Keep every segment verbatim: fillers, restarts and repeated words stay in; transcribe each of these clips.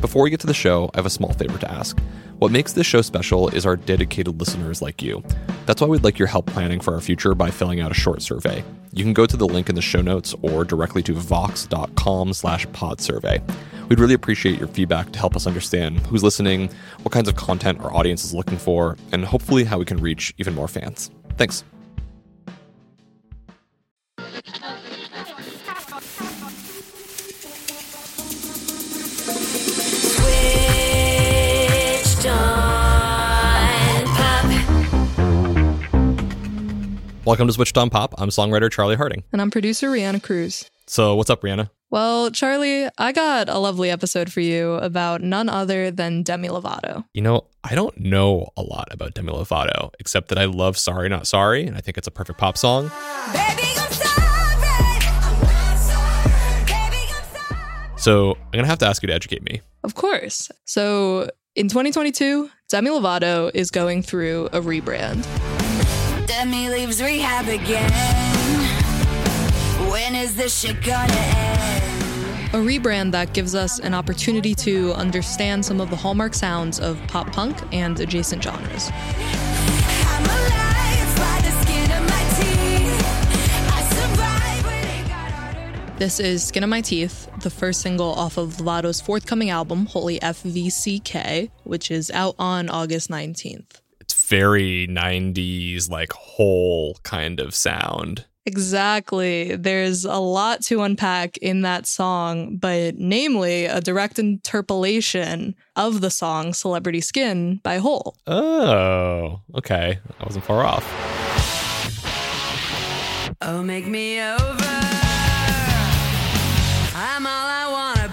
Before we get to the show, I have a small favor to ask. What makes this show special is our dedicated listeners like you. That's why we'd like your help planning for our future by filling out a short survey. You can go to the link in the show notes or directly to vox.com slash pod survey. We'd really appreciate your feedback to help us understand who's listening, what kinds of content our audience is looking for, and hopefully how we can reach even more fans. Thanks. Welcome to Switched on Pop. I'm songwriter Charlie Harding. And I'm producer Rihanna Cruz. So what's up, Rihanna? Well, Charlie, I got a lovely episode for you about none other than Demi Lovato. You know, I don't know a lot about Demi Lovato, except that I love Sorry Not Sorry, and I think it's a perfect pop song. Baby, I'm sorry. I'm not sorry. Baby, I'm sorry. So I'm going to have to ask you to educate me. Of course. So in twenty twenty-two, Demi Lovato is going through a rebrand. Demi leaves rehab again. When is this shit gonna end? A rebrand that gives us an opportunity to understand some of the hallmark sounds of pop punk and adjacent genres. I'm alive by the skin of my teeth. I survived when it got harder to... This is Skin of My Teeth, the first single off of Lovato's forthcoming album, Holy F V C K, which is out on August nineteenth. It's very nineties, like, whole kind of sound. Exactly. There's a lot to unpack in that song, but namely a direct interpolation of the song Celebrity Skin by Hole. Oh, okay. I wasn't far off. Oh, make me over. I'm all I wanna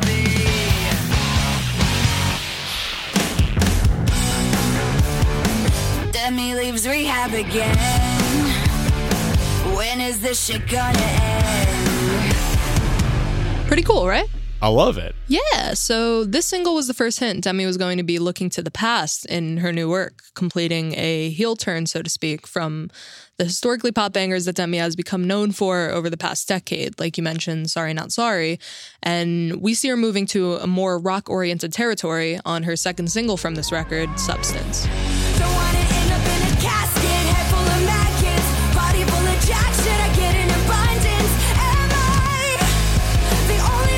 be. Demi leaves rehab again. When is this shit gonna end? Pretty cool, right? I love it. Yeah, so this single was the first hint Demi was going to be looking to the past in her new work, completing a heel turn, so to speak, from the historically pop bangers that Demi has become known for over the past decade, like you mentioned, Sorry Not Sorry. And we see her moving to a more rock-oriented territory on her second single from this record, Substance. Don't wanna end up in a casket, head full of maggots, body full of jack shit. I get in abundance. Am I the only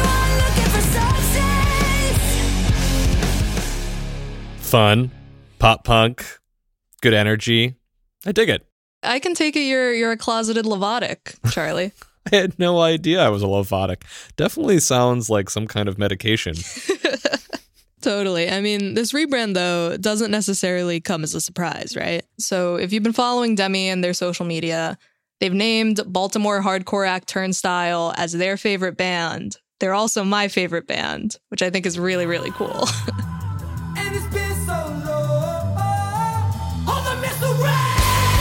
one looking for substance? Fun, pop punk, good energy. I dig it. I can take it you're you're a closeted Lovatic, Charlie. I had no idea I was a Lovatic. Definitely sounds like some kind of medication. Totally. I mean, this rebrand, though, doesn't necessarily come as a surprise, right? So if you've been following Demi and their social media, they've named Baltimore hardcore act Turnstile as their favorite band. They're also my favorite band, which I think is really, really cool. And it's been so long. Hold the missile red.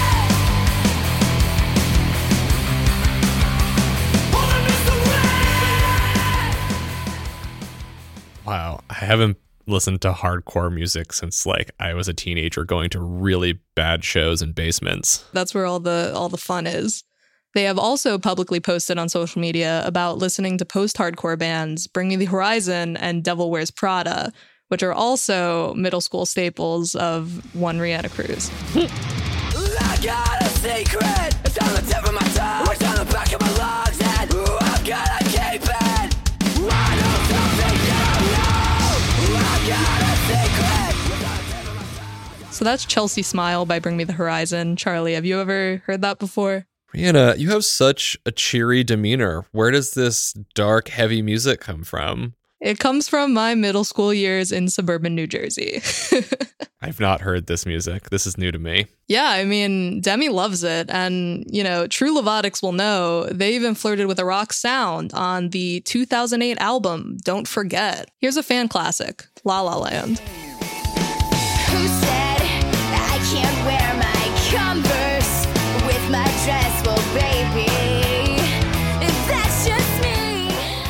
Hold the missile red. Wow. I haven't listened to hardcore music since, like, I was a teenager going to really bad shows in basements. That's where all the all the fun is. They have also publicly posted on social media about listening to post-hardcore bands Bring Me the Horizon and Devil Wears Prada, which are also middle school staples of one Rihanna Cruz. I got a secret. It's on the tip of my tongue. It's on the back of my lungs. And ooh, I'm gonna keep it. I know something you don't know. I got a secret. It's on the tip of my tongue. So that's Chelsea Smile by Bring Me the Horizon. Charlie, have you ever heard that before? Rihanna, you have such a cheery demeanor. Where does this dark, heavy music come from? It comes from my middle school years in suburban New Jersey. I've not heard this music. This is new to me. Yeah, I mean, Demi loves it. And, you know, true Lovatics will know they even flirted with a rock sound on the two thousand eight album, Don't Forget. Here's a fan classic, La La Land. Who said I can't wear my Converse with my dress? Well, baby, that's just me.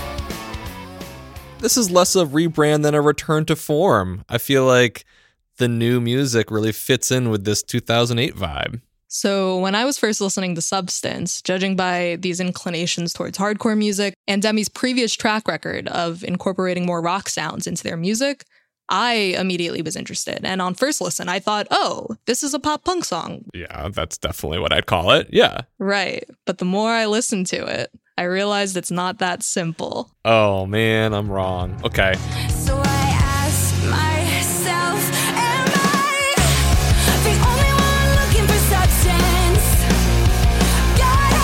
This is less a rebrand than a return to form. I feel like the new music really fits in with this two thousand eight vibe. So when I was first listening to Substance, judging by these inclinations towards hardcore music and Demi's previous track record of incorporating more rock sounds into their music, I immediately was interested. And on first listen, I thought, oh, this is a pop punk song. Yeah, that's definitely what I'd call it. Yeah. Right. But the more I listened to it, I realized it's not that simple. Oh, man, I'm wrong. Okay. So I ask myself, am I the only one looking for substance? God,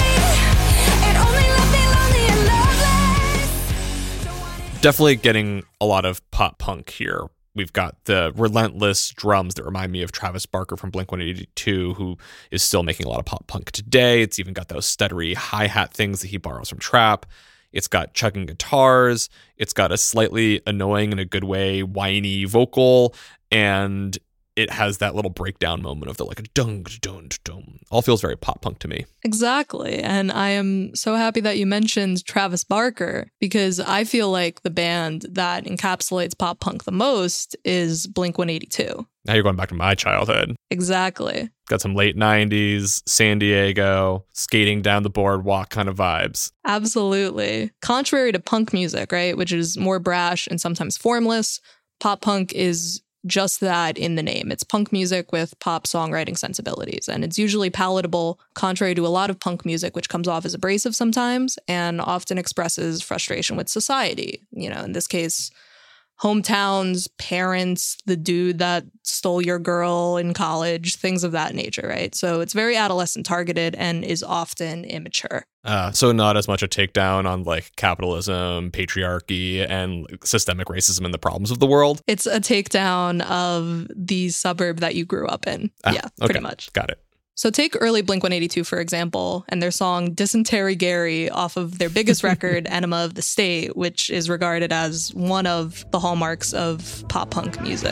it only left me lonely and loveless. Don't want it- Definitely getting a lot of pop punk here. We've got the relentless drums that remind me of Travis Barker from Blink one eighty-two, who is still making a lot of pop punk today. It's even got those stuttery hi-hat things that he borrows from trap. It's got chugging guitars. It's got a slightly annoying, in a good way, whiny vocal. And it has that little breakdown moment of the like a dung, dung, dung. All feels very pop punk to me. Exactly. And I am so happy that you mentioned Travis Barker, because I feel like the band that encapsulates pop punk the most is Blink one eighty-two. Now you're going back to my childhood. Exactly. Got some late nineties, San Diego, skating down the boardwalk kind of vibes. Absolutely. Contrary to punk music, right, which is more brash and sometimes formless, pop punk is just that in the name. It's punk music with pop songwriting sensibilities, and it's usually palatable, contrary to a lot of punk music, which comes off as abrasive sometimes and often expresses frustration with society. You know, in this case, hometowns, parents, the dude that stole your girl in college, things of that nature, right? So it's very adolescent targeted and is often immature. Uh, so not as much a takedown on like capitalism, patriarchy, and systemic racism and the problems of the world. It's a takedown of the suburb that you grew up in. Ah, yeah, okay. pretty much. Got it. So take early Blink one eighty-two, for example, and their song Dysentery Gary off of their biggest record, Enema of the State, which is regarded as one of the hallmarks of pop punk music.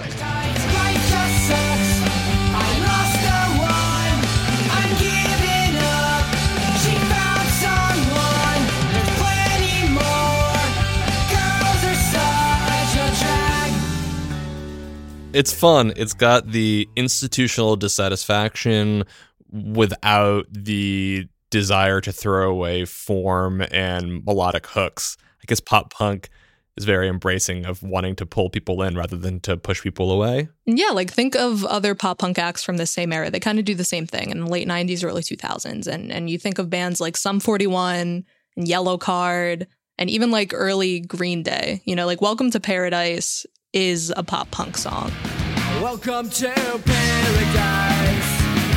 It's fun. It's got the institutional dissatisfaction without the desire to throw away form and melodic hooks. I guess pop punk is very embracing of wanting to pull people in rather than to push people away. Yeah, like think of other pop punk acts from the same era. They kind of do the same thing in the late nineties, early two thousands. And, and you think of bands like Sum forty-one and Yellow Card and even like early Green Day. You know, like Welcome to Paradise is a pop punk song. Welcome to paradise.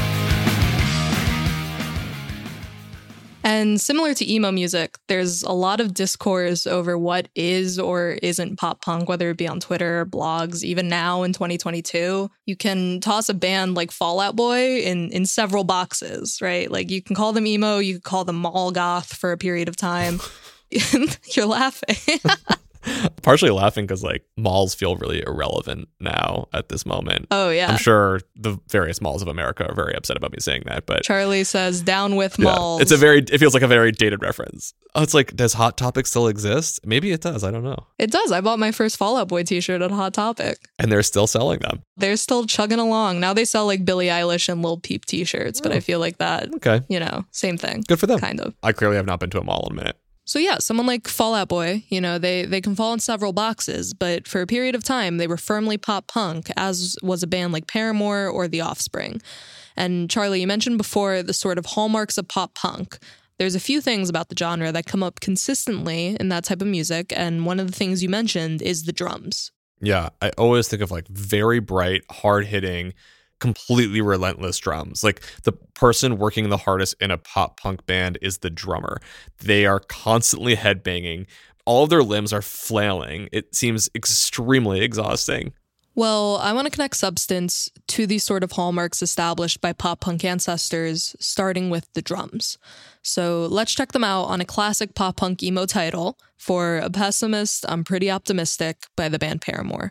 And similar to emo music, there's a lot of discourse over what is or isn't pop punk, whether it be on Twitter, blogs, even now in twenty twenty-two. You can toss a band like Fall Out Boy in, in several boxes, right? Like you can call them emo, you could call them mall goth for a period of time. You're laughing. Partially laughing because like malls feel really irrelevant now at this moment. Oh, yeah. I'm sure the various malls of America are very upset about me saying that, but Charlie says down with yeah, malls. it's a very, it feels like a very dated reference. Oh, it's like, does Hot Topic still exist? Maybe it does. I don't know. It does. I bought my first Fall Out Boy t-shirt at Hot Topic. And they're still selling them. They're still chugging along. Now they sell like Billie Eilish and Lil Peep t-shirts, but Oh. I feel like that, Okay. you know, same thing. Good for them. Kind of. I clearly have not been to a mall in a minute. So yeah, someone like Fall Out Boy, you know, they they can fall in several boxes, but for a period of time, they were firmly pop punk, as was a band like Paramore or The Offspring. And Charlie, you mentioned before the sort of hallmarks of pop punk. There's a few things about the genre that come up consistently in that type of music, and one of the things you mentioned is the drums. Yeah, I always think of like very bright, hard-hitting, completely relentless drums. Like the person working the hardest in a pop punk band is the drummer. They are constantly headbanging. All of their limbs are flailing. It seems extremely exhausting. Well, I want to connect Substance to these sort of hallmarks established by pop punk ancestors, starting with the drums. So let's check them out on a classic pop punk emo title, For a Pessimist, I'm Pretty Optimistic by the band Paramore.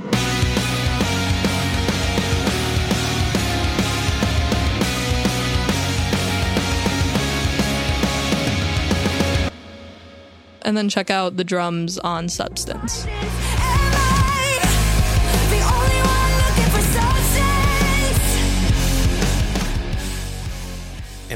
And then check out the drums on Substance. Am I the only one looking for substance?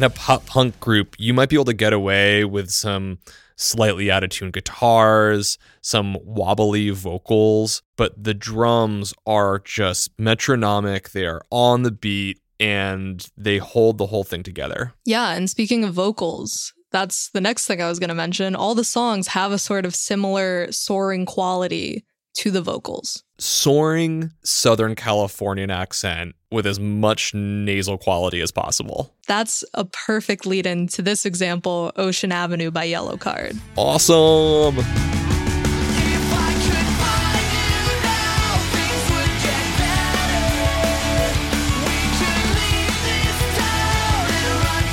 in a pop punk group, you might be able to get away with some slightly out of tune guitars, some wobbly vocals, but the drums are just metronomic. They are on the beat and they hold the whole thing together. Yeah, and speaking of vocals, that's the next thing I was going to mention. All the songs have a sort of similar soaring quality to the vocals. Soaring Southern Californian accent with as much nasal quality as possible. That's a perfect lead in to this example, Ocean Avenue by Yellow Card. Awesome! If I could find you now, things would get better. We could leave this town and run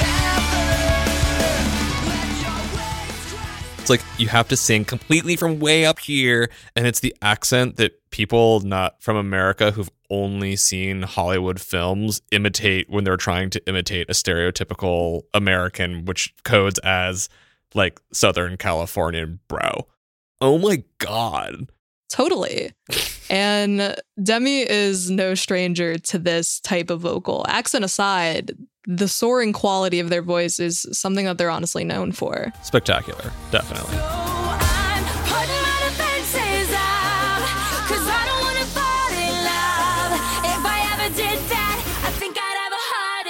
forever. Let your waves crash. It's like you have to sing completely from way up here, and it's the accent that people not from America who've only seen Hollywood films imitate when they're trying to imitate a stereotypical American, which codes as like Southern Californian bro. Oh my God. Totally. And Demi is no stranger to this type of vocal. Accent aside, the soaring quality of their voice is something that they're honestly known for. Spectacular. Definitely. So I'm putting my defenses up, 'cause I don't wanna fall in love. If I ever did that, I think I'd have a heart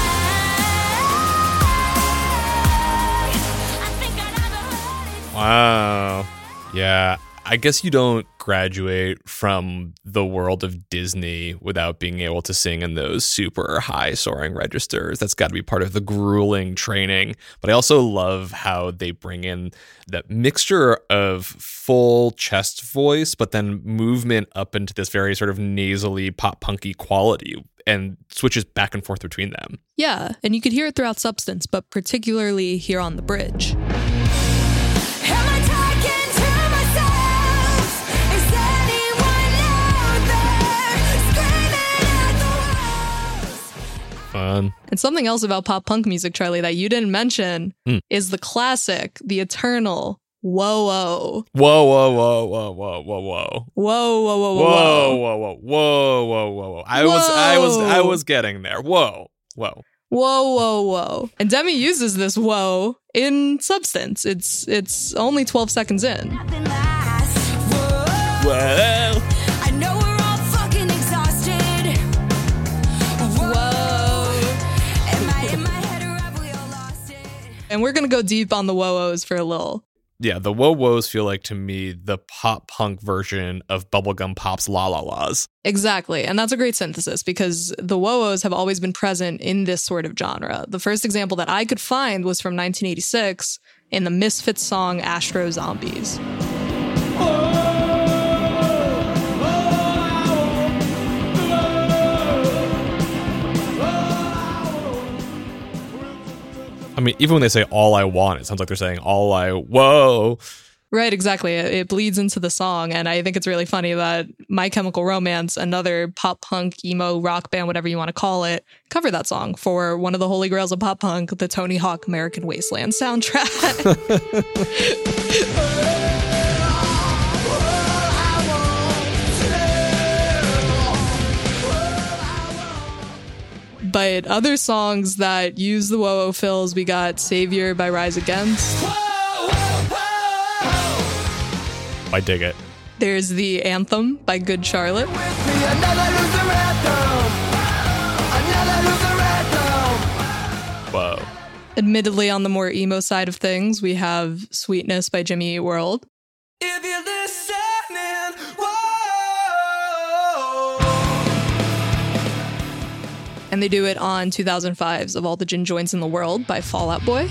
attack. I think I'd have a heart attack. Wow. Yeah. I guess you don't graduate from the world of Disney without being able to sing in those super high soaring registers. That's got to be part of the grueling training. But I also love how they bring in that mixture of full chest voice, but then movement up into this very sort of nasally pop punky quality and switches back and forth between them. Yeah, and you could hear it throughout Substance, but particularly here on the bridge. Am I talking to myself? Is anyone out there screaming at the walls? Fun. And something else about pop punk music, Charlie, that you didn't mention Hmm. is the classic, the eternal whoa whoa. Whoa, whoa, whoa, whoa, whoa, whoa, whoa. Whoa, whoa, whoa, whoa, Whoa, whoa. whoa, whoa, whoa, whoa, whoa, whoa. I was I was I Whoa. was getting there. Whoa. Whoa. Whoa, whoa, whoa. And Demi uses this whoa in Substance. It's it's only twelve seconds in. Nothing lasts. Whoa. Well. I know we're all fucking exhausted. Whoa. Am I in my head or have we all lost it? And we're going to go deep on the whoa-ohs for a little. Yeah, the whoa woes feel like to me the pop punk version of Bubblegum Pop's La La La's. Exactly. And that's a great synthesis because the whoa-ohs have always been present in this sort of genre. The first example that I could find was from nineteen eighty-six in the Misfits song Astro Zombies. I mean, even when they say all I want, it sounds like they're saying all I whoa. Right, exactly. It, it bleeds into the song. And I think it's really funny that My Chemical Romance, another pop punk, emo, rock band, whatever you want to call it, covered that song for one of the holy grails of pop punk, the Tony Hawk American Wasteland soundtrack. But other songs that use the whoa-oh fills, we got Savior by Rise Against. I dig it. There's the Anthem by Good Charlotte. With me, another loser anthem. Another loser anthem. Whoa. Admittedly, on the more emo side of things, we have Sweetness by Jimmy Eat World. If you're listening, whoa. And they do it on two thousand five's Of All the Gin Joints in the World by Fall Out Boy.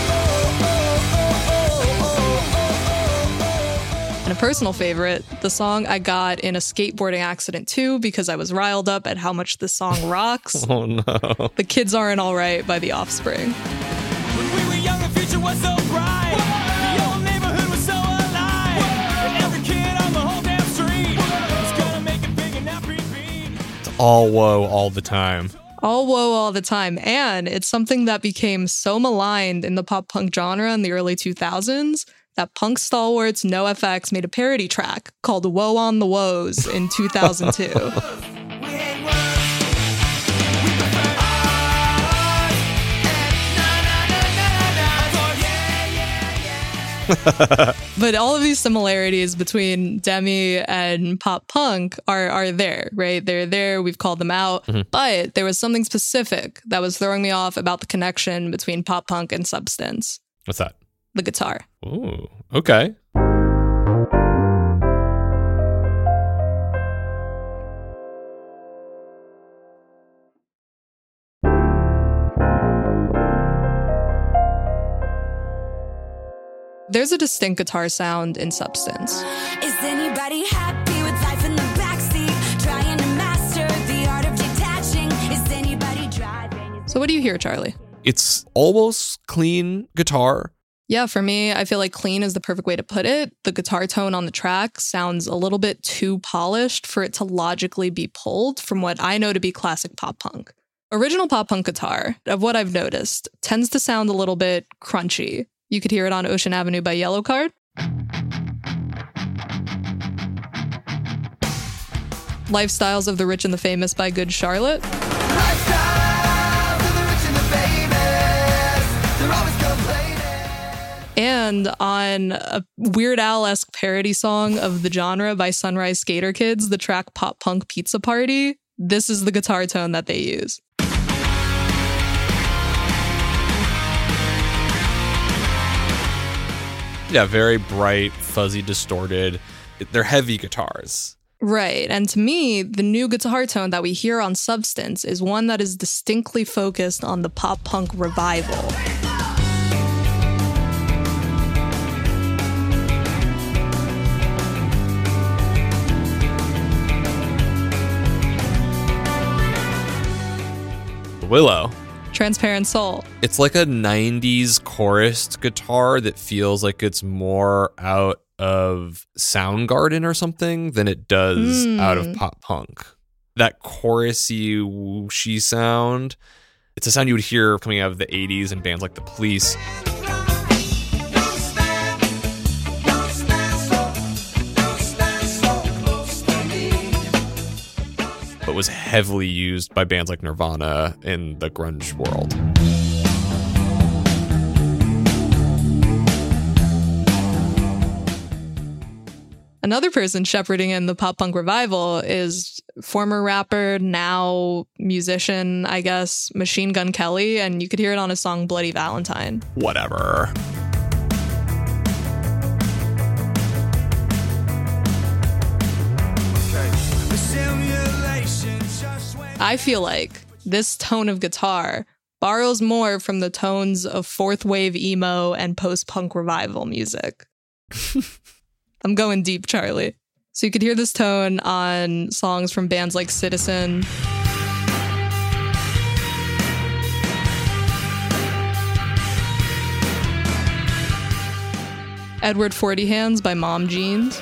And a personal favorite, the song I got in a skateboarding accident too because I was riled up at how much this song rocks. Oh no. The Kids Aren't Alright by The Offspring. When we were young, the future was so bright. The old neighborhood was so alive. And every kid on the whole damn street was gonna make it big and not repeat. It's all whoa all the time. All whoa all the time. And it's something that became so maligned in the pop punk genre in the early two thousands that punk stalwarts NoFX made a parody track called Whoa on the Woes in two thousand two. We ain't worse. We prefer ours But all of these similarities between Demi and pop punk are are there, right? They're there. We've called them out. Mm-hmm. But there was something specific that was throwing me off about the connection between pop punk and Substance. What's that? The guitar. Ooh, okay. There's a distinct guitar sound in Substance. Is anybody happy with life in the backseat? Trying to master the art of detaching. Is anybody driving? So what do you hear, Charlie? It's almost clean guitar. Yeah, for me, I feel like clean is the perfect way to put it. The guitar tone on the track sounds a little bit too polished for it to logically be pulled from what I know to be classic pop punk. Original pop punk guitar, of what I've noticed, tends to sound a little bit crunchy. You could hear it on Ocean Avenue by Yellowcard. Lifestyles of the Rich and the Famous by Good Charlotte. Lifestyles of the rich and the famous. They're always complaining. And on a Weird Al-esque parody song of the genre by Sunrise Skater Kids, the track Pop Punk Pizza Party, this is the guitar tone that they use. Yeah, very bright, fuzzy, distorted. They're heavy guitars. Right. And to me, the new guitar tone that we hear on Substance is one that is distinctly focused on the pop punk revival. Willow. Transparent Soul. It's like a nineties chorused guitar that feels like it's more out of Soundgarden or something than it does Mm. out of pop punk. That chorusy, whooshy sound, it's a sound you would hear coming out of the eighties in bands like The Police. But was heavily used by bands like Nirvana in the grunge world. Another person shepherding in the pop punk revival is former rapper, now musician, I guess, Machine Gun Kelly, and you could hear it on his song Bloody Valentine. Whatever. I feel like this tone of guitar borrows more from the tones of fourth wave emo and post-punk revival music. I'm going deep, Charlie. So you could hear this tone on songs from bands like Citizen, Edward Forty Hands by Mom Jeans.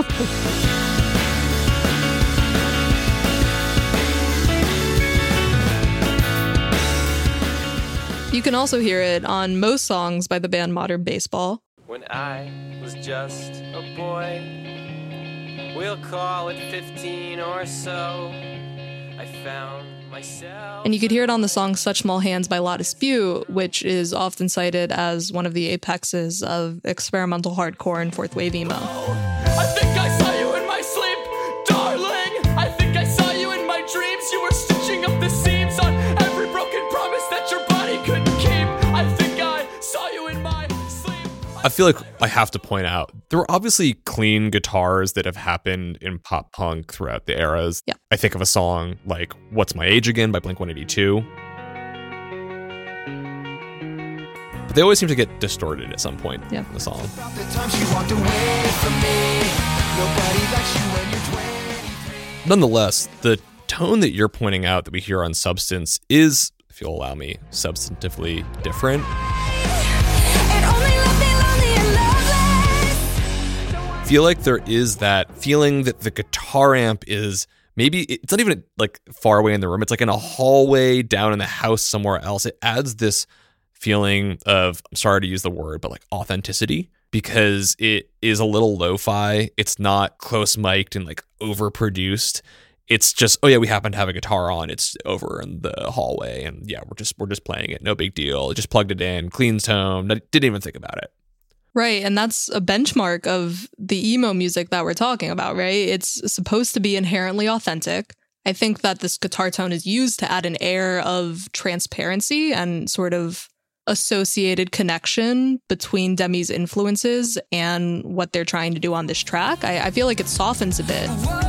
You can also hear it on most songs by the band Modern Baseball. When I was just a boy, we'll call it fifteen or so, I found myself. And you could hear it on the song Such Small Hands by La Dispute, which is often cited as one of the apexes of experimental hardcore and fourth wave emo. I think I saw you in my sleep, darling. I think I saw you in my dreams. You were stitching up the seams on every broken promise that your body couldn't keep. I think I saw you in my sleep. I feel like I have to point out there were obviously clean guitars that have happened in pop punk throughout the eras. Yeah. I think of a song like What's My Age Again by Blink one eighty-two. But they always seem to get distorted at some point Yeah. in the song. About the time she walked away from me. Nobody likes you when you're twenty-three. Nonetheless, the tone that you're pointing out that we hear on Substance is, if you'll allow me, substantively different. And only love me lonely and loveless. I feel like there is that feeling that the guitar amp is maybe, it's not even like far away in the room. It's like in a hallway down in the house somewhere else. It adds this feeling of, I'm sorry to use the word, but like authenticity, because it is a little lo-fi. It's not close mic'd and like overproduced. It's just, oh yeah, we happen to have a guitar on. It's over in the hallway, and yeah, we're just we're just playing it. No big deal. Just plugged it in, clean tone. Didn't even think about it. Right, and that's a benchmark of the emo music that we're talking about, right? It's supposed to be inherently authentic. I think that this guitar tone is used to add an air of transparency and sort of associated connection between Demi's influences and what they're trying to do on this track. I, I feel like it softens a bit.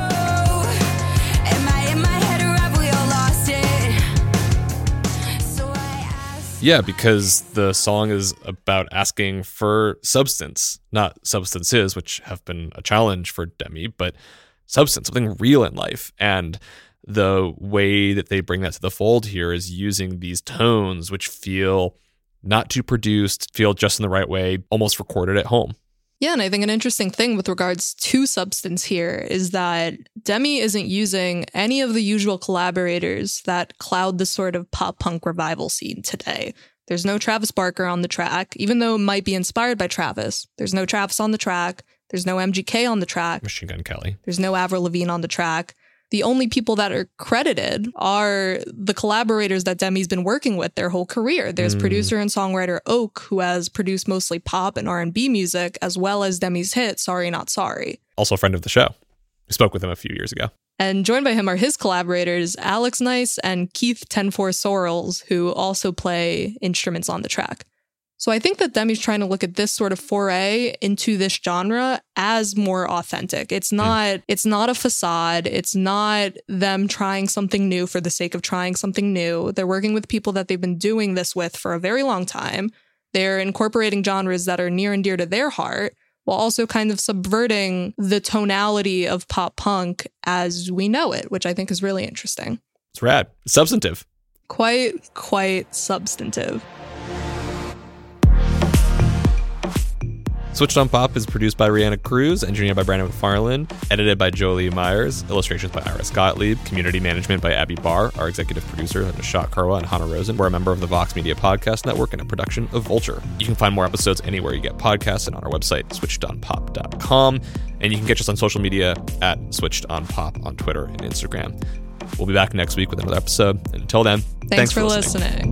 Yeah, because the song is about asking for substance, not substances, which have been a challenge for Demi, but substance, something real in life. And the way that they bring that to the fold here is using these tones, which feel not too produced, feel just in the right way, almost recorded at home. Yeah, and I think an interesting thing with regards to substance here is that Demi isn't using any of the usual collaborators that cloud the sort of pop punk revival scene today. There's no Travis Barker on the track, even though it might be inspired by Travis. There's no Travis on the track. There's no M G K on the track. Machine Gun Kelly. There's no Avril Lavigne on the track. The only people that are credited are the collaborators that Demi's been working with their whole career. There's mm. producer and songwriter Oak, who has produced mostly pop and R and B music, as well as Demi's hit, Sorry Not Sorry. Also a friend of the show. We spoke with him a few years ago. And joined by him are his collaborators, Alex Nice and Keith ten four Sorrells, who also play instruments on the track. So I think that Demi's trying to look at this sort of foray into this genre as more authentic. It's not mm. it's not a facade. It's not them trying something new for the sake of trying something new. They're working with people that they've been doing this with for a very long time. They're incorporating genres that are near and dear to their heart, while also kind of subverting the tonality of pop punk as we know it, which I think is really interesting. It's rad. It's substantive. Quite, quite substantive. Switched on Pop is produced by Rihanna Cruz, engineered by Brandon McFarland, edited by Jolie Myers, illustrations by Iris Gottlieb, community management by Abby Barr, our executive producer are Nishat Karwa and Hannah Rosen. We're a member of the Vox Media Podcast Network and a production of Vulture. You can find more episodes anywhere you get podcasts and on our website, switched on pop dot com. And you can catch us on social media at Switched on Pop on Twitter and Instagram. We'll be back next week with another episode. And until then, thanks, thanks for, for listening. listening.